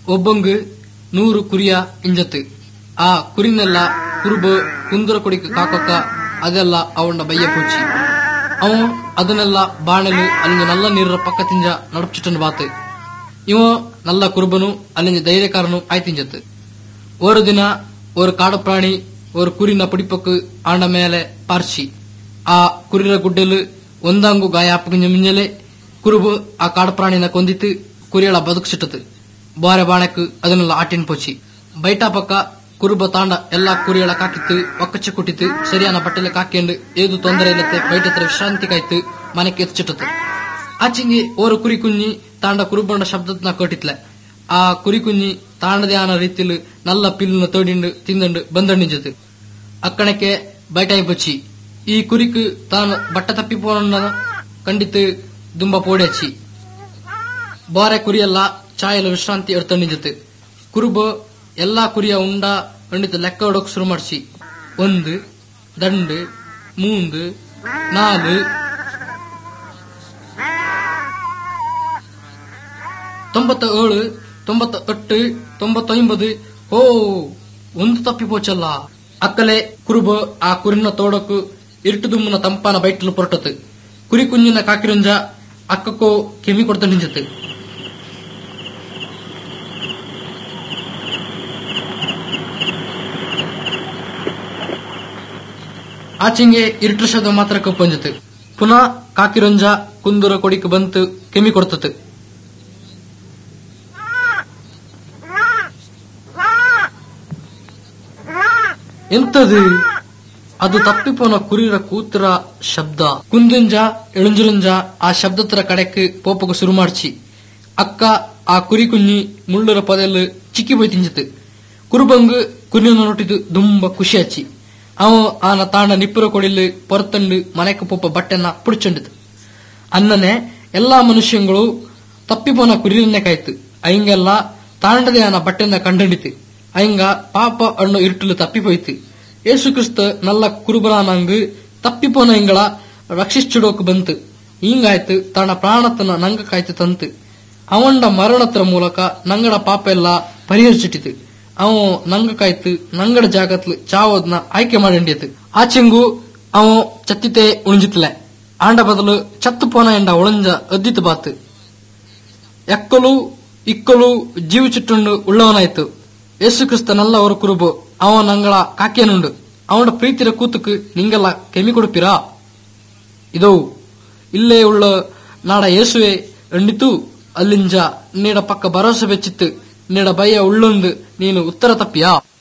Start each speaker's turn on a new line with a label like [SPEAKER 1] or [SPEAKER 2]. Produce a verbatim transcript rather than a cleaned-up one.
[SPEAKER 1] ಒಬ್ಬಂಗ್ ನೂರು ಕುರಿಯ ಇಂಜತ್ತು. ಆ ಕುರಿನೆಲ್ಲ ಕುರುಬ ಕುಂದುರ ಕೊಡಿಕ ಕಾಕೊಕ್ಕ ಅದೆಲ್ಲ ಅವನ ಬಯ್ಯ ಪೂಚಿ ಅವ ಅದನ್ನೆಲ್ಲ ಬಾಣಲು ಅಲ್ಲಿಂದ ನಲ್ಲ ನೀರ ಪಕ್ಕ ತಿಂಜ ನಡಪುಚಿಟ್ಟನು ಬಾತು. ಇವ ನಲ್ಲ ಕುರುಬನು ಅಲ್ಲಿಂದ ಧೈರ್ಯಕಾರನು ಆಯ್ತಿಂಜತ್ತು. ஒரு ದಿನ ஒரு ಕಾಡು ಪ್ರಾಣಿ ஒரு ಕುರಿನ ಪುಡಿಪಕ್ಕು ಆಂಡ ಮೇಲೆ ಪಾರ್ಸಿ ಆ ಕುರಿರ ಗುಡ್ಡಲು ಒಂದಂಗು ಗಾಯ ಹಾಪುಗಿಂಜ ಮುಂಜಲೆ ಕುರುಬು ಆ ಕಾಡು ಪ್ರಾಣಿನ ಕೊಂದಿತ್ತು ಕುರಿಯಳ ಬದುಕಿಸಿಟ್ಟತು. ಬಾರೆ ಬಾಣಕ್ಕೆ ಅದನ್ನೆಲ್ಲ ಆಟಿನ ಪೋಚಿ ಬೈಟಾ ಪಕ್ಕ ಕುರುಬ ತಾಂಡ ಎಲ್ಲಾ ಕುರಿಯಳ ಕಾಕಿತ್ತು ಒಕ್ಕಚ್ಚ ಕುಟ್ಟಿತ್ತು ಸರಿಯಾನ ಬಟ್ಟೆಲೆ ಕಾಕಿಂಡು ಏದು ತೊಂದರೆ ಇಲ್ಲತ್ತೆ ಬೈಟತ್ರ ವಿಶ್ರಾಂತಿ ಕಾಯ್ತು ಮನೆಗೆ ಎತ್ತಿಚಿಟ್ಟತು. ಆಚಿಂಗಿ ಓರು ಕುರಿ ಕುഞ്ഞി ತಾಂಡ ಕುರುಬಂಡ ಶಬ್ದತ್ನ ಕೇಟಿತ್ಲೆ. ಆ ಕುರಿ ಕುഞ്ഞി ತಾಂಡದೇ ಆನ ರೀತಿಲು ನಲ್ಲ ಪಿಲ್ನ ತೋಡಿಂಡು ತಿಂದಂಡು ಬಂದಂಡಿಂಜತು. ಅಕ್ಕಣಕ್ಕೆ ಬೈಟಾಯಿ ಪಚ್ಚಿ ಈ ಕುರಿಕು ತಾನು ಬಟ್ಟೆ ತಪ್ಪಿಪೋನ ಕಂಡಿತ್ತು ದುಂಬ ಪೋಡೆಚ್ಚಿ ಬಾರೆ ಕುರಿಯೆಲ್ಲ ಚಾಯಲು ವಿಶ್ರಾಂತಿ ಎಡ್ತಂಡಿಂಜತು. ಕುರುಬ ಎಲ್ಲಾ ಕುರಿಯ ಉಂಡ ಅಂಡಿತ ಲೆಕ್ಕ ಹೊಡೋಕ್ ಶುರು ಮಾಡಿಸಿ ಒಂದು ದಂಡು ಮೂಂದು ನಾಲು ತೊಂಬತ್ತ ಏಳು ತೊಂಬತ್ತ ಎಟ್ಟು ತೊಂಬತ್ತೊಂಬದು ಓ ಒಂದು ತಪ್ಪಿಪೋಚಲ್ಲ. ಅಕ್ಕಲೆ ಕುರುಬ ಆ ಕುರಿನ ತೋಡಕು ಇರುಟು ದುಮ್ಮನ ತಂಪಾನ ಬೈಟಲು ಪೊರಟತು. ಕುರಿ ಕುഞ്ഞിನ ಕಾಕಿರಂಜ ಅಕ್ಕಕ್ಕೋ ಕೆಮ್ಮಿ ಕೊಡ್ತ ನಿಂಜತ್ತು. ಆಚಿಂಗೆ ಇರುಟು ಶಬ್ದ ಮಾತ್ರ ಕಪ್ಪಂಜತು. ಪುನಃ ಕಾಕಿರಂಜ ಕುಂದೂರ ಕೊಡಿಕ ಬಂತು ಕೆಮ್ಮಿ ಕೊಡ್ತತು. ಎಂತದು ಅದು ತಪ್ಪಿಪೋನ ಕುರಿರ ಕೂತರ ಶಬ್ದ. ಕುಂದುಂಜ ಎಳುಂಜುಲುಂಜ ಆ ಶಬ್ದತ್ರ ಕಡೆಕ್ ಪೋಪಗ ಶುರು ಮಾಡ್ಚಿ ಅಕ್ಕ ಆ ಕುರಿ ಕುഞ്ഞി ಮುಳ್ಳುರ ಪದೆಲ್ಲ ಚಿಕ್ಕಿ போய் ತಿಂಜತು. ಕುರುಬಂಗ್ ಕುರಿನ ನೋಟಿದು ದುಂಬ ಖುಷಿ ಹಚ್ಚಿ ಅವ ಆನ ತಾಂಡ ನಿಪ್ಪುರ ಕೊಡಿಲು ಪೊರತಂಡು ಮನೆಕ ಪೋಪ ಬಟ್ಟೆನ ಪುಡಿಚಂಡಿತು. ಅನ್ನನೆ ಎಲ್ಲಾ ಮನುಷ್ಯಗಳು ತಪ್ಪಿಪೋನ ಕುರಿಯನ್ನೇ ಕಾಯ್ತು. ಅಯ್ಯಂಗೆಲ್ಲ ತಾಂಡದೆ ಆನ ಬಟ್ಟೆನ ಕಂಡಂಡಿತು. ಅಯ್ಯಂಗ ಪಾಪ ಅಣ್ಣು ಇರುಟಲು ತಪ್ಪಿಪೋಯ್ತು. ಯೇಸು ಕ್ರಿಸ್ತ ನಲ್ಲ ಕುರುಬರಾನಂಗ್ ತಪ್ಪಿಪೋನ ಇಂಗಳ ರಕ್ಷಿಸಿಡೋಕ್ ಬಂತು. ಹಿಂಗಾಯ್ತು ತನ್ನ ಪ್ರಾಣತನ ನಂಗ ಕಾಯ್ತು ತಂತು. ಅವಂಡ ಮರಣತ್ರ ಮೂಲಕ ನಂಗಡ ಪಾಪ ಎಲ್ಲ ಪರಿಹರಿಸಿಟ್ಟಿತು. ಅವ ನಂಗ ಕಾಯ್ತು ನಂಗಡ ಜಾಗತ್ಲು ಚಾವದ್ನ ಆಯ್ಕೆ ಮಾಡಿಂಡಿಯತು. ಆಚೆಂಗು ಅವ ಚತ್ತಿತೆ ಉಳಿಜಿತ್ಲೆ ಆಂಡ ಬದಲು ಚತ್ತು ಪೋನ ಎಂಡ ಉಳಂಜ ಅದ್ದಿತು ಬಾತು. ಎಕ್ಕಲು ಇಕ್ಕಲು ಜೀವ ಚಿಟ್ಟುಂಡು ಉಳ್ಳವನಾಯ್ತು. ಯೇಸು ಕ್ರಿಸ್ತ ನಲ್ಲ ಅವರು ಕುರುಬು ಅವ ನಂಗಳ ಕಾಕೇನುಂಡು ಅವನ ಪ್ರೀತಿರ ಕೂತುಕು ನಿಂಗೆಲ್ಲ ಕೆಮ್ಮಿ ಕೊಡುಪಿರಾ ಇದೋ ಇಲ್ಲೇ ಉಳ್ಳ ನಾಡ ಯೇಸುವೆ ಎಂಡಿತು ಅಲ್ಲಿಂಜ ನೀಡ ಪಕ್ಕ ಭರವಸೆ ಬೆಚ್ಚಿತ್ತು ನೀಡ ಭಯ ಉಳ್ಳೊಂದು ನೀನು ಉತ್ತರ ತಪ್ಪಿಯಾ.